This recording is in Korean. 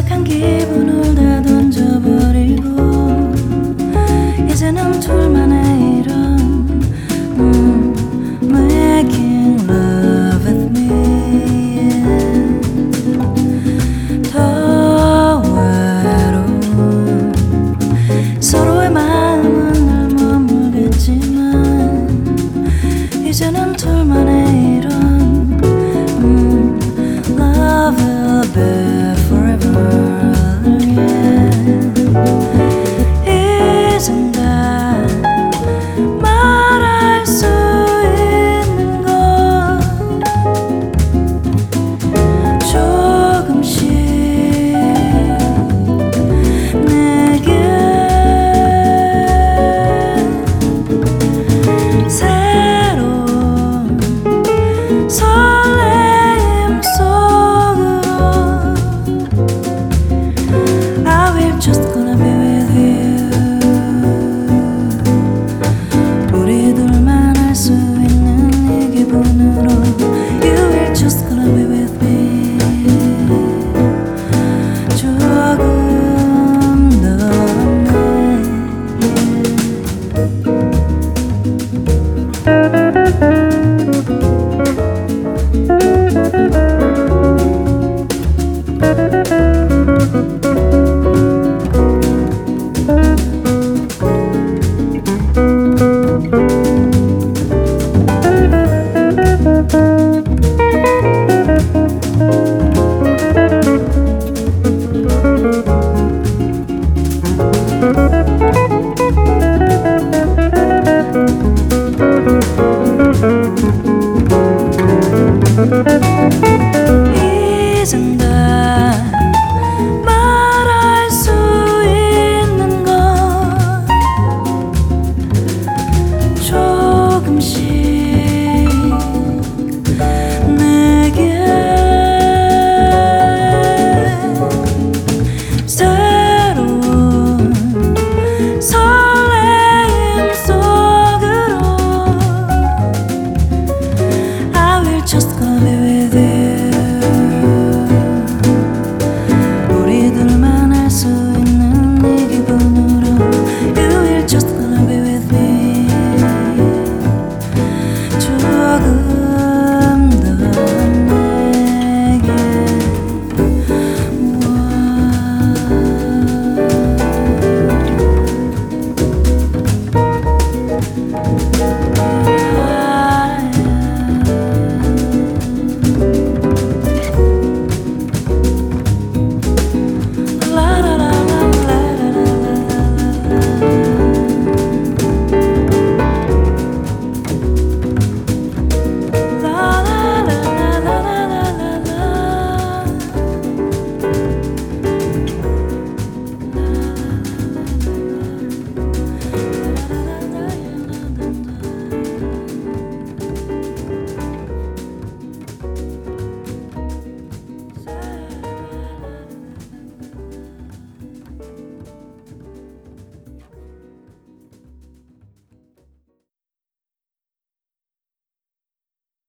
어색한 기분을 다 던져버리고 이제는 둘만의 이런 Making love with me. 더 외로운 서로의 마음은 늘 머물겠지만 이제는 둘만의 이런 Love will be forever, yeah. 이젠가 말할 수 있는 것 조금씩 내게 새로운 설레임 속으로 I will just gonna be with you. 우리 둘만 알 수 있는 이 기분으로 You will just gonna be with me. 조금 더 내